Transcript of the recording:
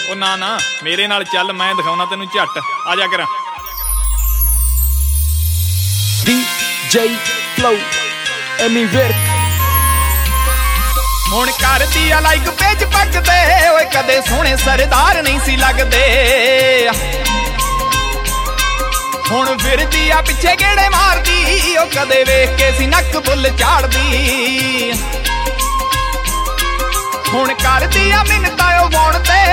ਉਹ ਨਾ ਨਾ ਮੇਰੇ ਨਾਲ ਚੱਲ, ਮੈਂ ਦਿਖਾਉਣਾ ਤੈਨੂੰ ਝੱਟ, ਆ ਜਾ ਕਰਾਂ। DJ Flow ਐਮੀ ਵਿਰਕ ਹੁਣ ਕਰਦੀ ਆ ਲਾਈਕ ਪੇਜ ਪੱਕਦੇ, ਓਏ ਕਦੇ ਸੋਹਣੇ ਸਰਦਾਰ ਨਹੀਂ ਸੀ ਲੱਗਦੇ। ਹੁਣ ਫਿਰਦੀ ਆ ਪਿੱਛੇ ਗੇੜੇ ਮਾਰਦੀ, ਉਹ ਕਦੇ ਵੇਖ ਕੇ ਸੀ ਨੱਕ ਬੁੱਲ ਝਾੜਦੀ। ਹੁਣ ਕਰਦੀ ਆ ਮਿੰਨਤਾਂ ਉਹ ਵਾਉਣ ਤੇ,